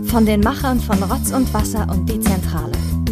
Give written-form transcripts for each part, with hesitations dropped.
Von den Machern von Rotz und Wasser und die Zentrale.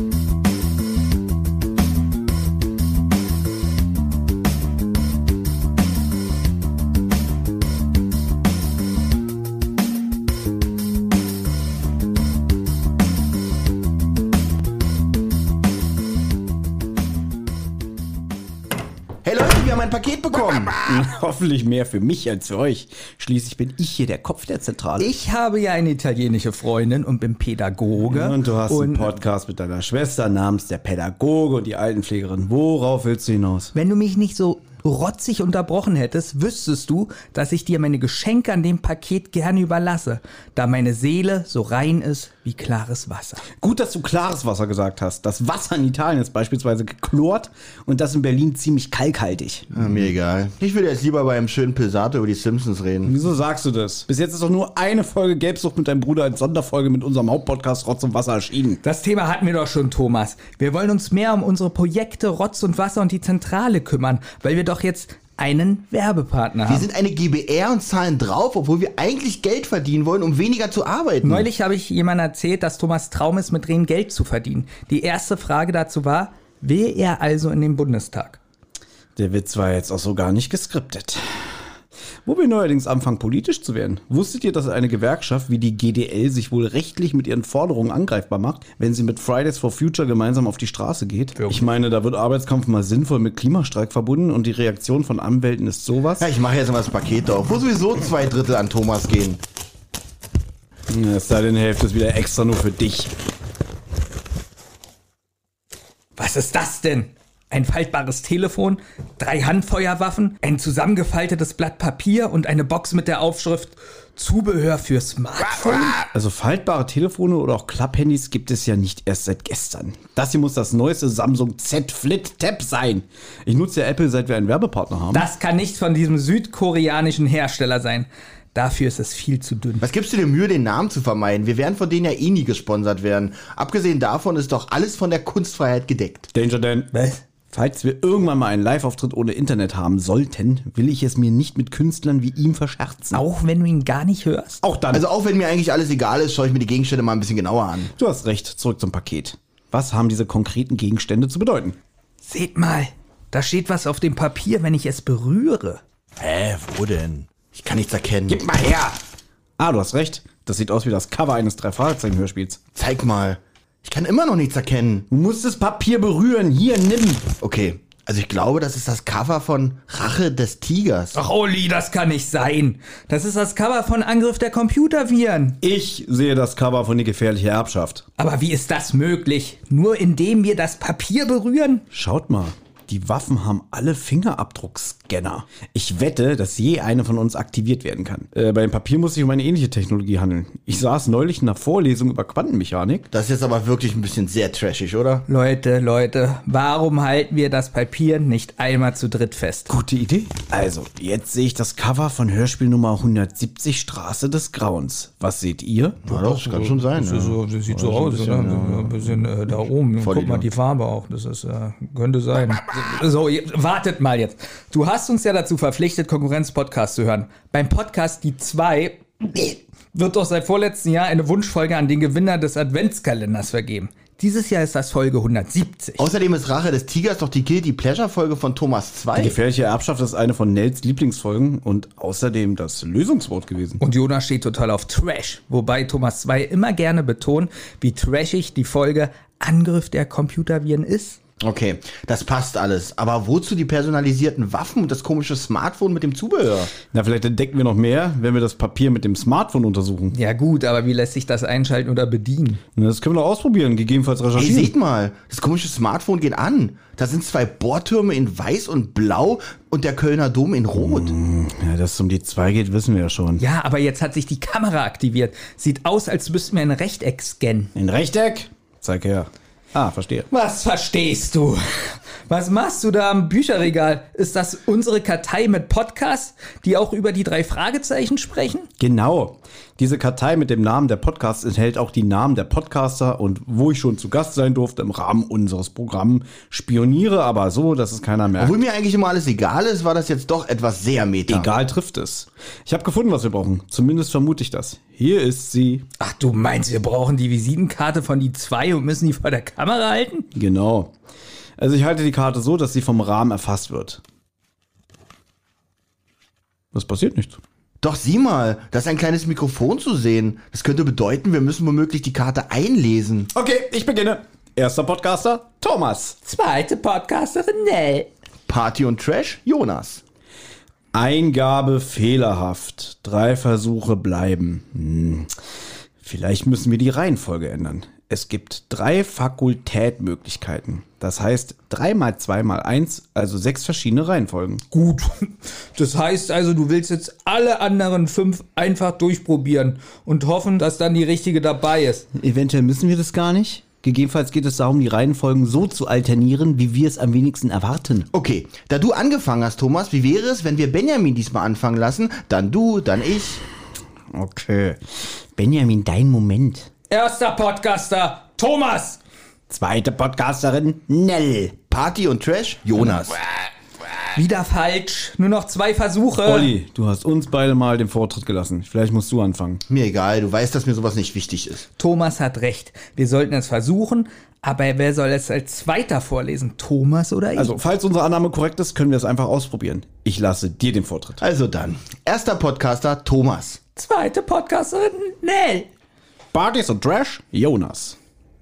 Ein Paket bekommen. Hoffentlich mehr für mich als für euch. Schließlich bin ich hier der Kopf der Zentrale. Ich habe ja eine italienische Freundin und bin Pädagoge. Ja, und du hast einen Podcast mit deiner Schwester namens Der Pädagoge und die Altenpflegerin. Worauf willst du hinaus? Wenn du mich nicht so rotzig unterbrochen hättest, wüsstest du, dass ich dir meine Geschenke an dem Paket gerne überlasse, da meine Seele so rein ist wie klares Wasser. Gut, dass du klares Wasser gesagt hast. Das Wasser in Italien ist beispielsweise gechlort und das in Berlin ziemlich kalkhaltig. Ja, mir egal. Ich will jetzt lieber bei einem schönen Pilsato über die Simpsons reden. Wieso sagst du das? Bis jetzt ist doch nur eine Folge Gelbsucht mit deinem Bruder als Sonderfolge mit unserem Hauptpodcast Rotz und Wasser erschienen. Das Thema hatten wir doch schon, Thomas. Wir wollen uns mehr um unsere Projekte Rotz und Wasser und die Zentrale kümmern, weil wir doch jetzt einen Werbepartner haben. Wir sind eine GbR und zahlen drauf, obwohl wir eigentlich Geld verdienen wollen, um weniger zu arbeiten. Neulich habe ich jemandem erzählt, dass Thomas Traum ist, mit Drehen Geld zu verdienen. Die erste Frage dazu war, will er also in den Bundestag? Der Witz war jetzt auch so gar nicht geskriptet. Wo wir neuerdings anfangen, politisch zu werden. Wusstet ihr, dass eine Gewerkschaft wie die GDL sich wohl rechtlich mit ihren Forderungen angreifbar macht, wenn sie mit Fridays for Future gemeinsam auf die Straße geht? Ich meine, da wird Arbeitskampf mal sinnvoll mit Klimastreik verbunden und die Reaktion von Anwälten ist sowas. Ja, ich mache jetzt mal das Paket auf, wo sowieso 2/3 an Thomas gehen. Es sei denn, die Hälfte ist wieder extra nur für dich. Was ist das denn? Ein faltbares Telefon, 3 Handfeuerwaffen, ein zusammengefaltetes Blatt Papier und eine Box mit der Aufschrift Zubehör für Smartphone? Also faltbare Telefone oder auch Klapphandys gibt es ja nicht erst seit gestern. Das hier muss das neueste Samsung Z Flip Tab sein. Ich nutze ja Apple, seit wir einen Werbepartner haben. Das kann nicht von diesem südkoreanischen Hersteller sein. Dafür ist es viel zu dünn. Was gibst du dir Mühe, den Namen zu vermeiden? Wir werden von denen ja eh nie gesponsert werden. Abgesehen davon ist doch alles von der Kunstfreiheit gedeckt. Danger Dan. Was? Falls wir irgendwann mal einen Live-Auftritt ohne Internet haben sollten, will ich es mir nicht mit Künstlern wie ihm verscherzen. Auch wenn du ihn gar nicht hörst? Auch dann. Also auch wenn mir eigentlich alles egal ist, schaue ich mir die Gegenstände mal ein bisschen genauer an. Du hast recht, zurück zum Paket. Was haben diese konkreten Gegenstände zu bedeuten? Seht mal, da steht was auf dem Papier, wenn ich es berühre. Hä, wo denn? Ich kann nichts erkennen. Gib mal her! Ah, du hast recht. Das sieht aus wie das Cover eines 3-Fragezeichen-Hörspiels. Zeig mal. Ich kann immer noch nichts erkennen. Du musst das Papier berühren. Hier, nimm. Okay, also ich glaube, das ist das Cover von Rache des Tigers. Ach, Oli, das kann nicht sein. Das ist das Cover von Angriff der Computerviren. Ich sehe das Cover von Die gefährliche Erbschaft. Aber wie ist das möglich? Nur indem wir das Papier berühren? Schaut mal. Die Waffen haben alle Fingerabdruckscanner. Ich wette, dass je eine von uns aktiviert werden kann. Bei dem Papier muss es sich um eine ähnliche Technologie handeln. Ich saß neulich in einer Vorlesung über Quantenmechanik. Das ist jetzt aber wirklich ein bisschen sehr trashig, oder? Leute, warum halten wir das Papier nicht einmal zu dritt fest? Gute Idee. Also, jetzt sehe ich das Cover von Hörspiel Nummer 170 Straße des Grauens. Was seht ihr? Ja, das kann schon sein. Das, sieht so aus, oder? Ein bisschen da oben. Guck mal, die Farbe auch. Das ist, könnte sein. So, wartet mal jetzt. Du hast uns ja dazu verpflichtet, Konkurrenz-Podcast zu hören. Beim Podcast Die 2 wird doch seit vorletztem Jahr eine Wunschfolge an den Gewinner des Adventskalenders vergeben. Dieses Jahr ist das Folge 170. Außerdem ist Rache des Tigers doch die Guilty Pleasure-Folge von Thomas 2. Die gefährliche Erbschaft ist eine von Nels Lieblingsfolgen und außerdem das Lösungswort gewesen. Und Jonas steht total auf Trash, wobei Thomas 2 immer gerne betont, wie trashig die Folge Angriff der Computerviren ist. Okay, das passt alles. Aber wozu die personalisierten Waffen und das komische Smartphone mit dem Zubehör? Na, vielleicht entdecken wir noch mehr, wenn wir das Papier mit dem Smartphone untersuchen. Ja gut, aber wie lässt sich das einschalten oder bedienen? Na, das können wir doch ausprobieren, gegebenenfalls Hey, recherchieren. seht mal, das komische Smartphone geht an. Da sind 2 Bohrtürme in weiß und blau und der Kölner Dom in rot. Ja, dass es um die 2 geht, wissen wir ja schon. Ja, aber jetzt hat sich die Kamera aktiviert. Sieht aus, als müssten wir ein Rechteck scannen. Ein Rechteck? Zeig her. Ah, verstehe. Was verstehst du? Was machst du da am Bücherregal? Ist das unsere Kartei mit Podcasts, die auch über die 3 Fragezeichen sprechen? Genau. Diese Kartei mit dem Namen der Podcasts enthält auch die Namen der Podcaster und wo ich schon zu Gast sein durfte im Rahmen unseres Programms. Spioniere aber so, dass es keiner merkt. Obwohl mir eigentlich immer alles egal ist, war das jetzt doch etwas sehr meta. Egal trifft es. Ich habe gefunden, was wir brauchen. Zumindest vermute ich das. Hier ist sie. Ach, du meinst, wir brauchen die Visitenkarte von die 2 und müssen die vor der Kamera halten? Genau. Also ich halte die Karte so, dass sie vom Rahmen erfasst wird. Was passiert nichts? Doch sieh mal, da ist ein kleines Mikrofon zu sehen. Das könnte bedeuten, wir müssen womöglich die Karte einlesen. Okay, ich beginne. Erster Podcaster, Thomas. Zweite Podcasterin, Nell. Party und Trash, Jonas. Eingabe fehlerhaft. 3 Versuche bleiben. Vielleicht müssen wir die Reihenfolge ändern. Es gibt 3 Fakultätmöglichkeiten. Das heißt 3 mal 2 mal 1, also 6 verschiedene Reihenfolgen. Gut. Das heißt also, du willst jetzt alle anderen 5 einfach durchprobieren und hoffen, dass dann die richtige dabei ist. Eventuell müssen wir das gar nicht. Gegebenenfalls geht es darum, die Reihenfolgen so zu alternieren, wie wir es am wenigsten erwarten. Okay, da du angefangen hast, Thomas, wie wäre es, wenn wir Benjamin diesmal anfangen lassen? Dann du, dann ich. Okay. Benjamin, dein Moment. Erster Podcaster, Thomas. Zweite Podcasterin, Nell. Party und Trash, Jonas. Wieder falsch. Nur noch 2 Versuche. Olli, du hast uns beide mal den Vortritt gelassen. Vielleicht musst du anfangen. Mir egal, du weißt, dass mir sowas nicht wichtig ist. Thomas hat recht. Wir sollten es versuchen, aber wer soll es als Zweiter vorlesen? Thomas oder ich? Also, falls unsere Annahme korrekt ist, können wir es einfach ausprobieren. Ich lasse dir den Vortritt. Also dann, erster Podcaster, Thomas. Zweite Podcasterin, Nell. Partys und Trash, Jonas.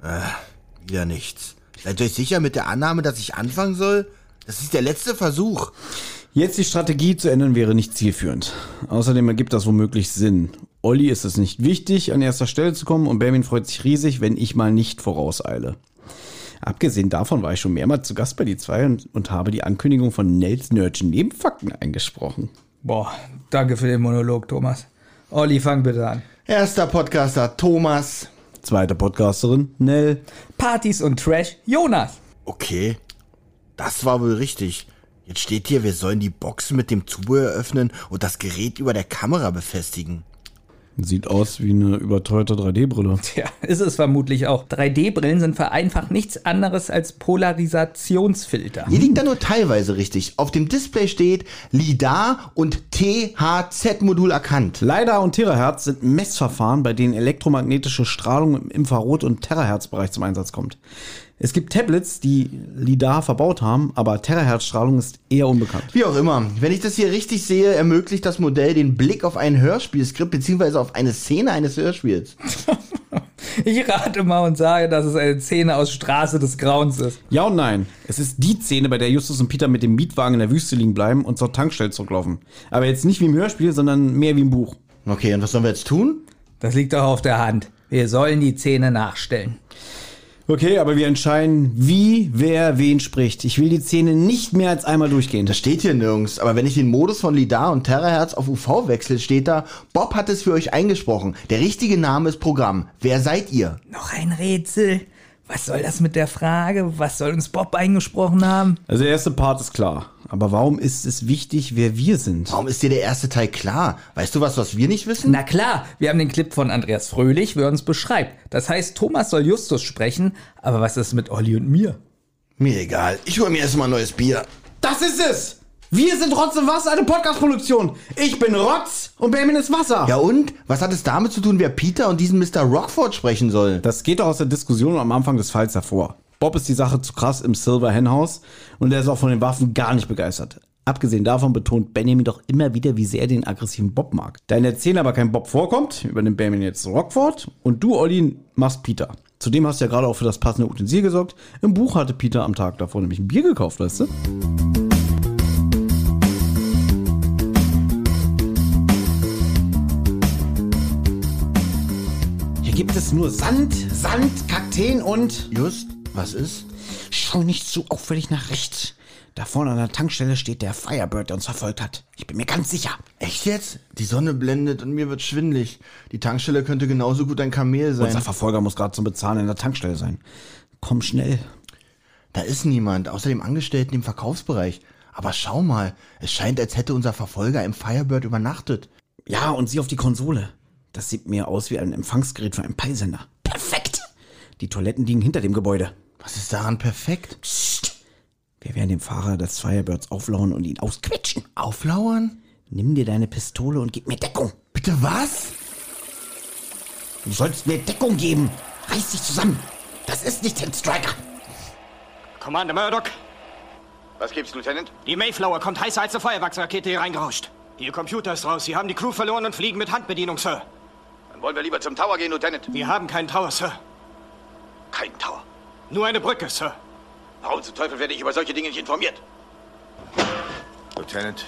Wieder nichts. Seid ihr euch sicher mit der Annahme, dass ich anfangen soll? Das ist der letzte Versuch. Jetzt die Strategie zu ändern wäre nicht zielführend. Außerdem ergibt das womöglich Sinn. Olli ist es nicht wichtig, an erster Stelle zu kommen und Benjamin freut sich riesig, wenn ich mal nicht vorauseile. Abgesehen davon war ich schon mehrmals zu Gast bei die 2 und habe die Ankündigung von Nels Nerdchen Nebenfakten eingesprochen. Boah, danke für den Monolog, Thomas. Olli, fang bitte an. Erster Podcaster, Thomas. Zweite Podcasterin, Nell. Partys und Trash, Jonas. Okay, das war wohl richtig. Jetzt steht hier, wir sollen die Box mit dem Zubehör öffnen und das Gerät über der Kamera befestigen. Sieht aus wie eine überteuerte 3D-Brille. Tja, ist es vermutlich auch. 3D-Brillen sind vereinfacht nichts anderes als Polarisationsfilter. Hier liegt da nur teilweise richtig. Auf dem Display steht LIDAR und THZ-Modul erkannt. LiDAR und Terahertz sind Messverfahren, bei denen elektromagnetische Strahlung im Infrarot- und Terahertz-Bereich zum Einsatz kommt. Es gibt Tablets, die LiDAR verbaut haben, aber Terahertz-Strahlung ist eher unbekannt. Wie auch immer, wenn ich das hier richtig sehe, ermöglicht das Modell den Blick auf ein Hörspielskript bzw. auf eine Szene eines Hörspiels. Ich rate mal und sage, dass es eine Szene aus Straße des Grauens ist. Ja und nein. Es ist die Szene, bei der Justus und Peter mit dem Mietwagen in der Wüste liegen bleiben und zur Tankstelle zurücklaufen. Aber jetzt nicht wie im Hörspiel, sondern mehr wie im Buch. Okay, und was sollen wir jetzt tun? Das liegt doch auf der Hand. Wir sollen die Szene nachstellen. Okay, aber wir entscheiden, wie, wer, wen spricht. Ich will die Szene nicht mehr als einmal durchgehen. Das steht hier nirgends, aber wenn ich den Modus von LiDAR und Terahertz auf UV wechsle, steht da, Bob hat es für euch eingesprochen. Der richtige Name ist Programm. Wer seid ihr? Noch ein Rätsel. Was soll das mit der Frage? Was soll uns Bob eingesprochen haben? Also der erste Part ist klar. Aber warum ist es wichtig, wer wir sind? Warum ist dir der erste Teil klar? Weißt du was wir nicht wissen? Na klar, wir haben den Clip von Andreas Fröhlich, wer uns beschreibt. Das heißt, Thomas soll Justus sprechen, aber was ist mit Olli und mir? Mir egal. Ich hol mir erstmal ein neues Bier. Das ist es! Wir sind Rotz und Wasser, eine Podcast-Produktion. Ich bin Rotz und Benjamin ist Wasser. Ja und? Was hat es damit zu tun, wer Peter und diesen Mr. Rockford sprechen soll? Das geht doch aus der Diskussion am Anfang des Falls hervor. Bob ist die Sache zu krass im Silver Hen House und er ist auch von den Waffen gar nicht begeistert. Abgesehen davon betont Benjamin doch immer wieder, wie sehr er den aggressiven Bob mag. Da in der Szene aber kein Bob vorkommt, übernimmt Benjamin jetzt Rockford und du, Olli, machst Peter. Zudem hast du ja gerade auch für das passende Utensil gesorgt. Im Buch hatte Peter am Tag davor nämlich ein Bier gekauft, weißt du? Hier gibt es nur Sand, Kakteen und... Just, was ist? Schau nicht so auffällig nach rechts. Da vorne an der Tankstelle steht der Firebird, der uns verfolgt hat. Ich bin mir ganz sicher. Echt jetzt? Die Sonne blendet und mir wird schwindelig. Die Tankstelle könnte genauso gut ein Kamel sein. Unser Verfolger muss gerade zum Bezahlen in der Tankstelle sein. Komm schnell. Da ist niemand, außer dem Angestellten im Verkaufsbereich. Aber schau mal, es scheint, als hätte unser Verfolger im Firebird übernachtet. Ja, und sieh auf die Konsole. Das sieht mir aus wie ein Empfangsgerät für einen Peilsender. Perfekt! Die Toiletten liegen hinter dem Gebäude. Was ist daran perfekt? Psst. Wir werden dem Fahrer des Firebirds auflauern und ihn ausquetschen. Auflauern? Nimm dir deine Pistole und gib mir Deckung. Bitte was? Du sollst mir Deckung geben. Reiß dich zusammen. Das ist nicht Ted Striker. Commander Murdoch. Was gibt's, Lieutenant? Die Mayflower kommt heißer als eine Feuerwerksrakete hier reingerauscht. Ihr Computer ist raus. Sie haben die Crew verloren und fliegen mit Handbedienung, Sir. Dann wollen wir lieber zum Tower gehen, Lieutenant. Wir haben keinen Tower, Sir. Kein Tower. Nur eine Brücke, Sir. Warum zum Teufel werde ich über solche Dinge nicht informiert? Lieutenant,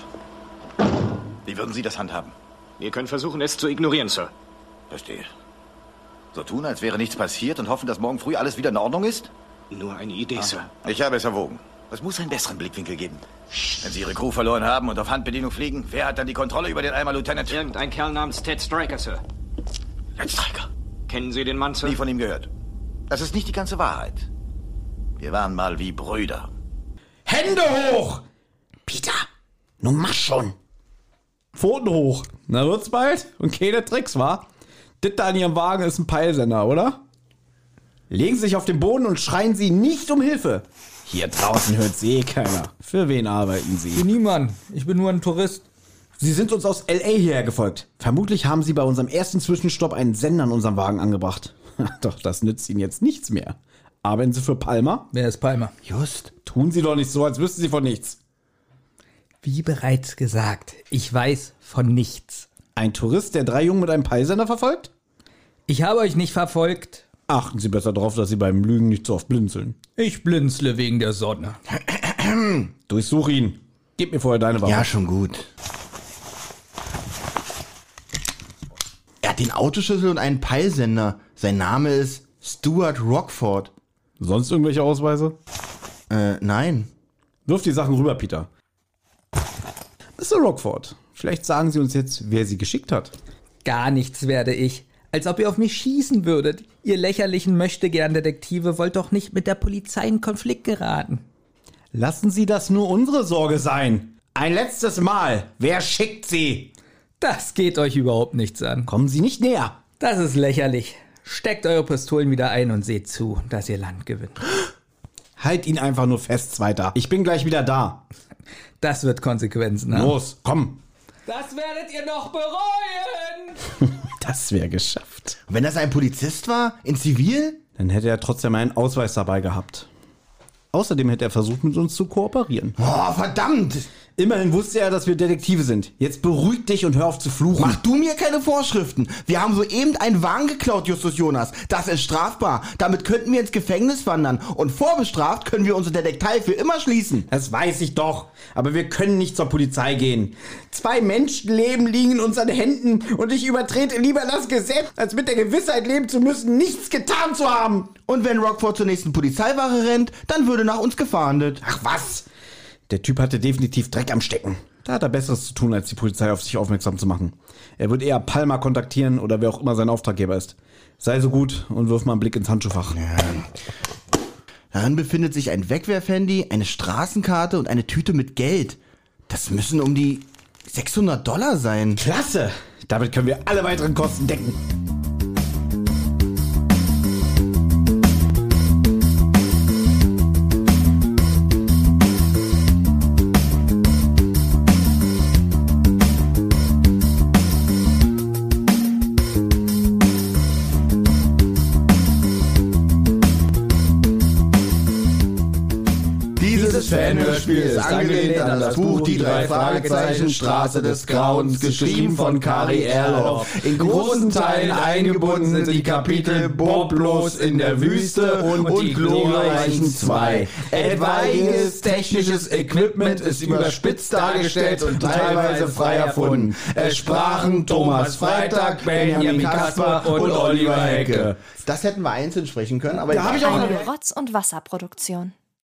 wie würden Sie das handhaben? Wir können versuchen, es zu ignorieren, Sir. Verstehe. So tun, als wäre nichts passiert und hoffen, dass morgen früh alles wieder in Ordnung ist? Nur eine Idee, Sir. Ich habe es erwogen. Es muss einen besseren Blickwinkel geben. Wenn Sie Ihre Crew verloren haben und auf Handbedienung fliegen, wer hat dann die Kontrolle über den Eimer, Lieutenant? Irgendein Kerl namens Ted Striker, Sir. Ted Striker? Kennen Sie den Mann, Sir? Nie von ihm gehört. Das ist nicht die ganze Wahrheit. Wir waren mal wie Brüder. Hände hoch! Peter, nun mach schon. Pfoten hoch. Na wird's bald? Und keine Tricks, wa? Das da an Ihrem Wagen ist ein Peilsender, oder? Legen Sie sich auf den Boden und schreien Sie nicht um Hilfe. Hier draußen hört Sie keiner. Für wen arbeiten Sie? Für niemand. Ich bin nur ein Tourist. Sie sind uns aus L.A. hierher gefolgt. Vermutlich haben Sie bei unserem ersten Zwischenstopp einen Sender an unserem Wagen angebracht. Doch das nützt Ihnen jetzt nichts mehr. Arbeiten Sie für Palmer? Wer ist Palmer? Just. Tun Sie doch nicht so, als wüssten Sie von nichts. Wie bereits gesagt, ich weiß von nichts. Ein Tourist, der 3 Jungen mit einem Peilsender verfolgt? Ich habe euch nicht verfolgt. Achten Sie besser darauf, dass Sie beim Lügen nicht so oft blinzeln. Ich blinzle wegen der Sonne. Durchsuch ihn. Gib mir vorher deine Waffe. Ja, schon gut. Er hat den Autoschlüssel und einen Peilsender. Sein Name ist Stuart Rockford. Sonst irgendwelche Ausweise? Nein. Wirf die Sachen rüber, Peter. Mr. Rockford, vielleicht sagen Sie uns jetzt, wer Sie geschickt hat. Gar nichts werde ich. Als ob ihr auf mich schießen würdet. Ihr lächerlichen Möchtegern-Detektive wollt doch nicht mit der Polizei in Konflikt geraten. Lassen Sie das nur unsere Sorge sein. Ein letztes Mal. Wer schickt Sie? Das geht euch überhaupt nichts an. Kommen Sie nicht näher. Das ist lächerlich. Steckt eure Pistolen wieder ein und seht zu, dass ihr Land gewinnt. Halt ihn einfach nur fest, Zweiter. Ich bin gleich wieder da. Das wird Konsequenzen haben. Los, komm. Das werdet ihr noch bereuen. Das wäre geschafft. Und wenn das ein Polizist war? In Zivil? Dann hätte er trotzdem einen Ausweis dabei gehabt. Außerdem hätte er versucht, mit uns zu kooperieren. Oh, verdammt! Immerhin wusste er, dass wir Detektive sind. Jetzt beruhig dich und hör auf zu fluchen. Mach du mir keine Vorschriften. Wir haben soeben einen Wagen geklaut, Justus Jonas. Das ist strafbar. Damit könnten wir ins Gefängnis wandern. Und vorbestraft können wir unsere Detektei für immer schließen. Das weiß ich doch. Aber wir können nicht zur Polizei gehen. 2 Menschenleben liegen in unseren Händen und ich übertrete lieber das Gesetz, als mit der Gewissheit leben zu müssen, nichts getan zu haben. Und wenn Rockford zur nächsten Polizeiwache rennt, dann würde nach uns gefahndet. Ach was? Der Typ hatte definitiv Dreck am Stecken. Da hat er Besseres zu tun, als die Polizei auf sich aufmerksam zu machen. Er wird eher Palmer kontaktieren oder wer auch immer sein Auftraggeber ist. Sei so gut und wirf mal einen Blick ins Handschuhfach. Ja. Darin befindet sich ein Wegwerfhandy, eine Straßenkarte und eine Tüte mit Geld. Das müssen um die $600 sein. Klasse! Damit können wir alle weiteren Kosten decken. Dieses Fanhörspiel ist angelehnt an das Buch Die 3 Fragezeichen, Straße des Grauens, geschrieben von Kari Erloff. In großen Teilen eingebunden sind die Kapitel Boblos in der Wüste und die glorreichen 2. Etwaiges technisches Equipment ist überspitzt dargestellt und teilweise frei erfunden. Es sprachen Thomas Freitag, Benjamin Kasper und Oliver Hecke. Das hätten wir einzeln sprechen können, aber Da hab ich auch Eine Rotz- und Wasserproduktion.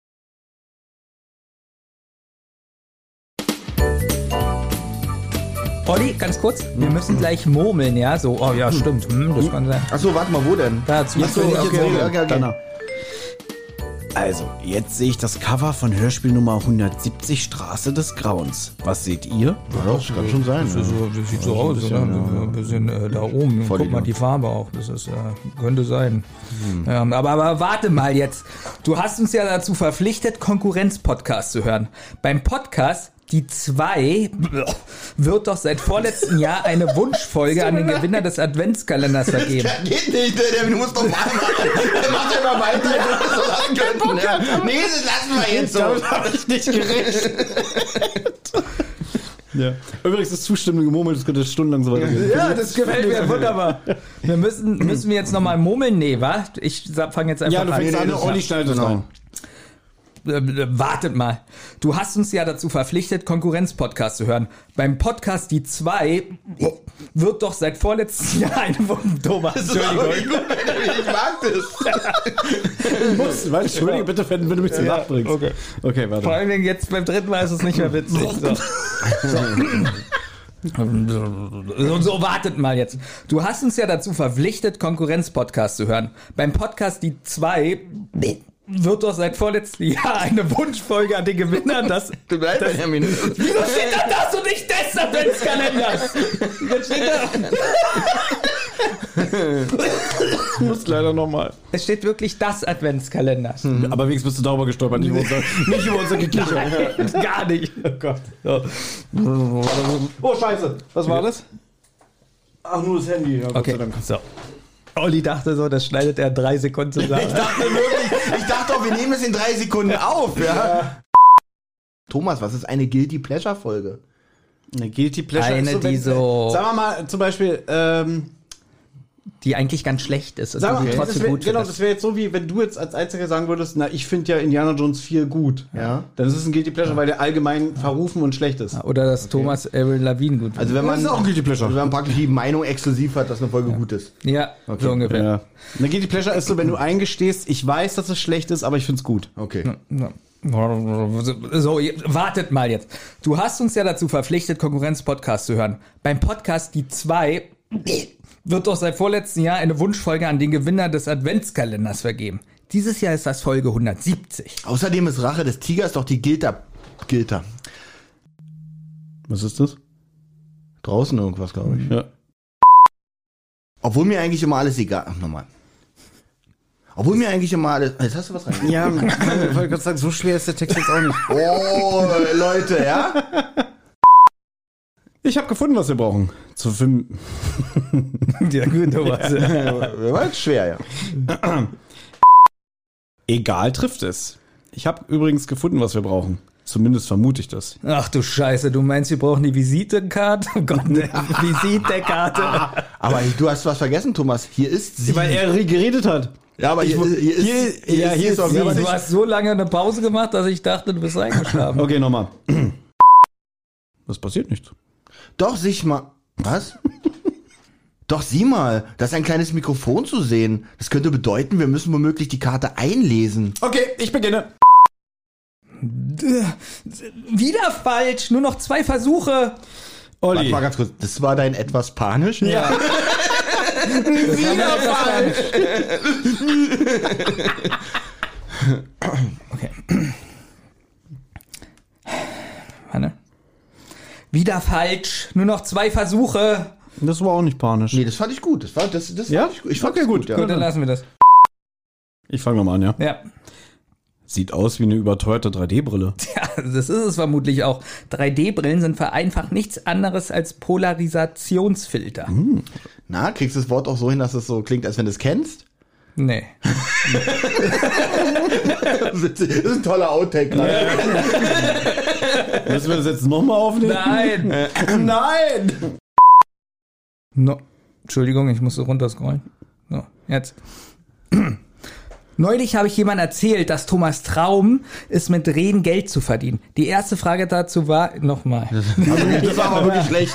Olli, ganz kurz, wir müssen gleich murmeln, ja? So, oh ja, stimmt, das kann sein. Achso, warte mal, wo denn? Dazu. Achso, okay. Danach. Also, jetzt sehe ich das Cover von Hörspiel Nummer 170, Straße des Grauens. Was seht ihr? Ja, das kann schon sein. Das sieht so aus, oder? Ein bisschen da oben. Guck mal, die Farbe auch. Das ist, könnte sein. Aber warte mal jetzt. Du hast uns ja dazu verpflichtet, Konkurrenz-Podcast zu hören. Beim Podcast Die 2 wird doch seit vorletztem Jahr eine Wunschfolge an den Gewinner des Adventskalenders vergeben. Das geht nicht, du musst doch mal mach ja mal weiter, so lassen könnten. Ja. Nee, das lassen wir jetzt so. Damit habe ich nicht gerechnet. Ja. Übrigens, das zustimmende Gemurmel, das könnte stundenlang so weitergehen. Ja, das gefällt mir wunderbar. Müssen wir jetzt nochmal murmeln? Nee, wa? Ich fange jetzt einfach an. Ja, du fängst an, Olli schneidet rein. Wartet mal. Du hast uns ja dazu verpflichtet, Konkurrenz-Podcast zu hören. Beim Podcast Die 2 wird doch seit vorletztem Jahr eine Thomas, Entschuldigung. Ich mag das. Entschuldige bitte, wenn du mich zum Lachen bringst. Okay, warte. Vor allem jetzt beim dritten Mal ist es nicht mehr witzig. So, wartet mal jetzt. Du hast uns ja dazu verpflichtet, Konkurrenz-Podcast zu hören. Beim Podcast Die 2 wird doch seit vorletztem Jahr eine Wunschfolge an den Gewinner, das... Du bleibst, Benjamin. Wieso steht da das und nicht des Adventskalenders? Jetzt steht da... Du musst leider nochmal. Es steht wirklich das Adventskalenders. Aber wenigstens bist du darüber gestolpert, nicht über unser Gekicher. Gar nicht. Oh Gott. Ja. Oh, scheiße. Was war das? Ach, nur das Handy. Ja, Gott sei Dank. So. Olli dachte so, das schneidet er in 3 Sekunden zusammen. Ich dachte auch, wir nehmen es in 3 Sekunden auf. Ja. Thomas, was ist eine Guilty Pleasure Folge? Eine Guilty Pleasure eine, ist so, die so... Sagen wir mal zum Beispiel... die eigentlich ganz schlecht ist und die trotzdem gut genau, das wäre jetzt so, wie wenn du jetzt als Einziger sagen würdest, na, ich finde ja Indiana Jones 4 gut. Ja. Dann ist es ein Guilty Pleasure, weil der allgemein verrufen und schlecht ist. Oder dass Thomas Avril Lavigne gut Also wenn man, das ist auch ein Guilty Pleasure. wenn man praktisch die Meinung exklusiv hat, dass eine Folge gut ist. Ja, so ungefähr. Ja. Eine Guilty Pleasure ist so, wenn du eingestehst, ich weiß, dass es schlecht ist, aber ich finde es gut. Okay. So, wartet mal jetzt. Du hast uns ja dazu verpflichtet, Konkurrenz-Podcast zu hören. Beim Podcast Die 2 wird doch seit vorletztem Jahr eine Wunschfolge an den Gewinner des Adventskalenders vergeben. Dieses Jahr ist das Folge 170. Außerdem ist Rache des Tigers doch die Gilter. Was ist das? Draußen irgendwas, glaube ich. Ja. Obwohl mir eigentlich immer alles egal... Ach, nochmal. Obwohl mir eigentlich immer alles... Jetzt hast du was rein. Ja, ich wollte gerade sagen, so schwer ist der Text jetzt auch nicht. Oh, Leute, ja? Ich habe gefunden, was wir brauchen. Zu filmen. Ja, gut, Thomas. War jetzt schwer, ja. Egal trifft es. Ich habe übrigens gefunden, was wir brauchen. Zumindest vermute ich das. Ach du Scheiße, du meinst, wir brauchen die Visitekarte? Oh Gott, eine Visitekarte. Aber du hast was vergessen, Thomas. Hier ist sie. Weil er geredet hat. Ja, aber hier ist auch sie. Aber du hast so lange eine Pause gemacht, dass ich dachte, du bist eingeschlafen. Okay, nochmal. Das passiert nichts. Doch, sieh mal. Was? Doch, sieh mal. Da ist ein kleines Mikrofon zu sehen. Das könnte bedeuten, wir müssen womöglich die Karte einlesen. Okay, ich beginne. Wieder falsch. Nur noch 2 Versuche. Olli. Warte mal ganz kurz. Das war dein etwas panisch? Ja. Wieder falsch. Okay. Warte. Wieder falsch. Nur noch 2 Versuche. Das war auch nicht panisch. Nee, das fand ich gut. Das fand ich gut. Ich fand okay, das gut. Ja. Gut, dann lassen wir das. Ich fange nochmal an, ja. Ja. Sieht aus wie eine überteuerte 3D-Brille. Ja, das ist es vermutlich auch. 3D-Brillen sind vereinfacht nichts anderes als Polarisationsfilter. Na, kriegst du das Wort auch so hin, dass es so klingt, als wenn du es kennst? Nee. Das ist ein toller Outtake gerade. Müssen wir das jetzt nochmal aufnehmen? Nein. Nein! No. Entschuldigung, ich musste runterscrollen. So, jetzt. Neulich habe ich jemandem erzählt, dass Thomas Traum ist, mit Reden Geld zu verdienen. Die erste Frage dazu war, nochmal. Das war aber wirklich schlecht.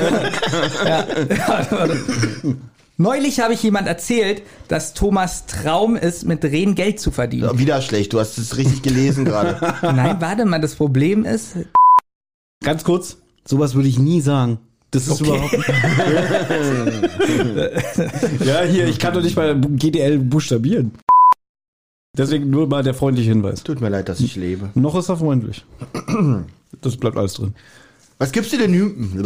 Neulich habe ich jemand erzählt, dass Thomas Traum ist, mit Reden Geld zu verdienen. Wieder schlecht, du hast es richtig gelesen gerade. Nein, warte mal, das Problem ist... Ganz kurz, sowas würde ich nie sagen. Das ist überhaupt nicht. Ja, hier, ich kann doch nicht mal GDL buchstabieren. Deswegen nur mal der freundliche Hinweis. Tut mir leid, dass ich lebe. Noch ist er freundlich. Das bleibt alles drin. Was gibst du denn?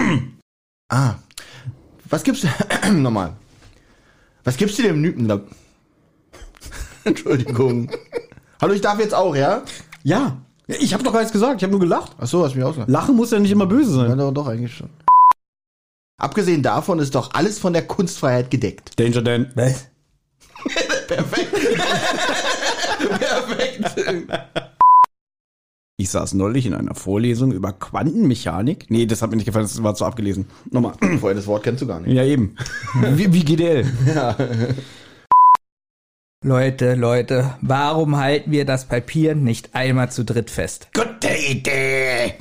Was gibst du? Nochmal. Was gibst du dem? Entschuldigung. Hallo, ich darf jetzt auch, ja? Ja. Ich habe doch gar nichts gesagt. Ich habe nur gelacht. Ach so, hast mich ausgelacht. Lachen muss ja nicht immer böse sein. Ja, doch, eigentlich schon. Abgesehen davon ist doch alles von der Kunstfreiheit gedeckt. Danger Dan. Was? Perfekt. Perfekt. Ich saß neulich in einer Vorlesung über Quantenmechanik. Nee, das hat mir nicht gefallen, das war zu abgelesen. Nochmal. Vorher, das Wort kennst du gar nicht. Ja, eben. Wie GDL. Ja. Leute, warum halten wir das Papier nicht einmal zu dritt fest? Gute Idee.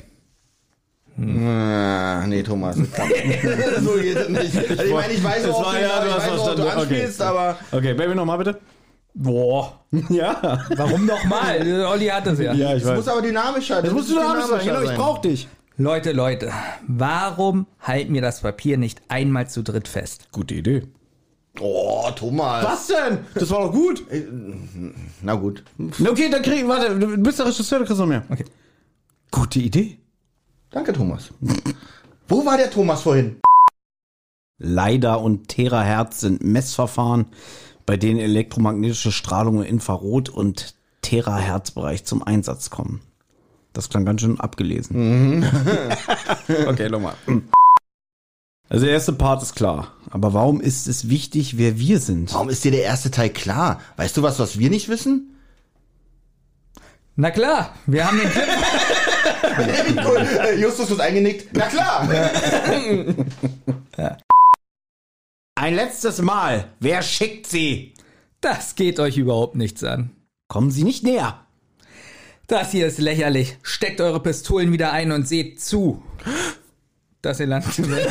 Nee, Thomas. So geht es nicht. Also ich meine, ich weiß, worauf du anspielst, aber... Okay, Baby, nochmal bitte. Boah. Ja. Warum nochmal? Olli hat das ja. Ja, ich Das weiß. muss aber dynamischer. Das muss dynamisch sein. Genau, ich brauch dich. Leute, warum halten wir das Papier nicht einmal zu dritt fest? Gute Idee. Oh, Thomas. Was denn? Das war doch gut. Na gut. Okay, dann warte, du bist der Regisseur, du kriegst noch mehr. Okay. Gute Idee. Danke, Thomas. Wo war der Thomas vorhin? LiDAR und Terahertz sind Messverfahren, bei denen elektromagnetische Strahlung im Infrarot- und Terahertz-Bereich zum Einsatz kommen. Das klang ganz schön abgelesen. Okay, nochmal. Also der erste Part ist klar. Aber warum ist es wichtig, wer wir sind? Warum ist dir der erste Teil klar? Weißt du was wir nicht wissen? Na klar, wir haben den Clip. Cool. Justus ist eingenickt. Na klar. Ja. Ein letztes Mal. Wer schickt sie? Das geht euch überhaupt nichts an. Kommen Sie nicht näher. Das hier ist lächerlich. Steckt eure Pistolen wieder ein und seht zu, dass ihr Land gewinnt.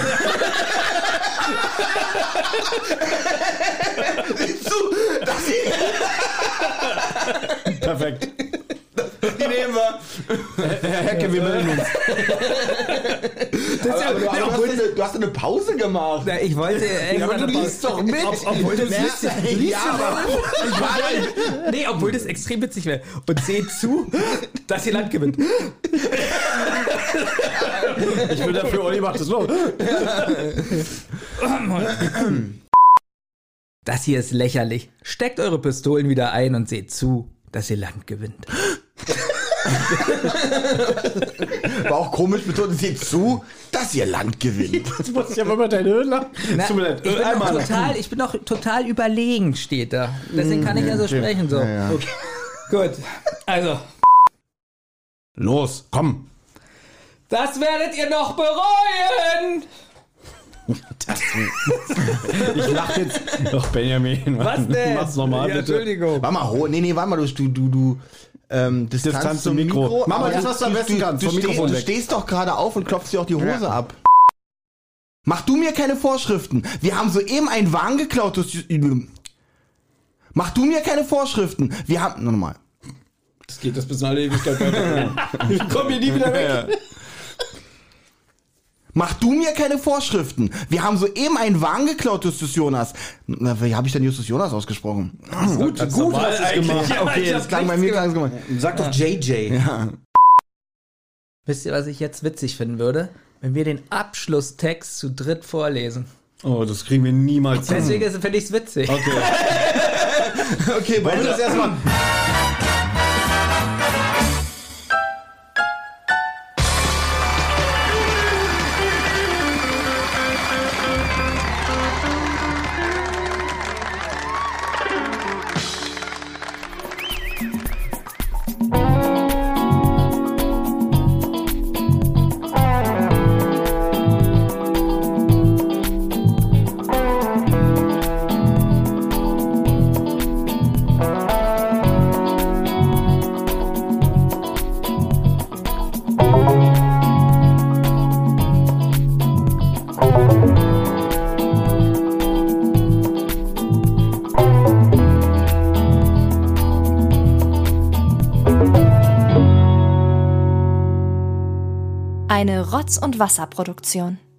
Perfekt. Die nehmen wir. Herr Hecke, wir melden uns. Du hast eine Pause gemacht. Na, ich wollte aber du liest doch mit. Obwohl das Ja, obwohl das extrem witzig wäre. Und seht zu, dass ihr Land gewinnt. Ich will dafür, Olli macht das los. Das hier ist lächerlich. Steckt eure Pistolen wieder ein und seht zu, dass ihr Land gewinnt. War auch komisch betont, seht zu, dass ihr Land gewinnt. Jetzt muss ich aber mal deine Höhle. Ich bin noch total überlegen, steht da. Deswegen kann ich ja so sprechen. So. Ja. Okay. Gut, also. Los, komm. Das werdet ihr noch bereuen! Ich lach jetzt. Doch, Benjamin. Was denn? Mach's nochmal, Ja, bitte. Entschuldigung. Warte mal, warte mal, du Distanz zum Mikro. Mach mal Aber das, was du am besten kannst. Vom Mikrofon Du weg. stehst doch gerade auf und klopfst dir auch die Hose ab. Mach du mir keine Vorschriften. Wir haben soeben einen Wagen geklaut. Mach du mir keine Vorschriften. Wir haben... Nochmal. Das geht das bis in alle Ewigkeit weiter. Ich komm hier nie wieder weg. Mach du mir keine Vorschriften. Wir haben soeben einen Wagen geklaut, Justus Jonas. Na, wie habe ich denn Justus Jonas ausgesprochen? Gut hast du es gemacht. Ja, okay, das klang bei mir ganz gemacht. Sag doch JJ. Ja. Wisst ihr, was ich jetzt witzig finden würde? Wenn wir den Abschlusstext zu dritt vorlesen. Oh, das kriegen wir niemals hin. Deswegen finde ich es witzig. Okay. Okay, wollen wir das erstmal... Eine Rotz- und Wasserproduktion.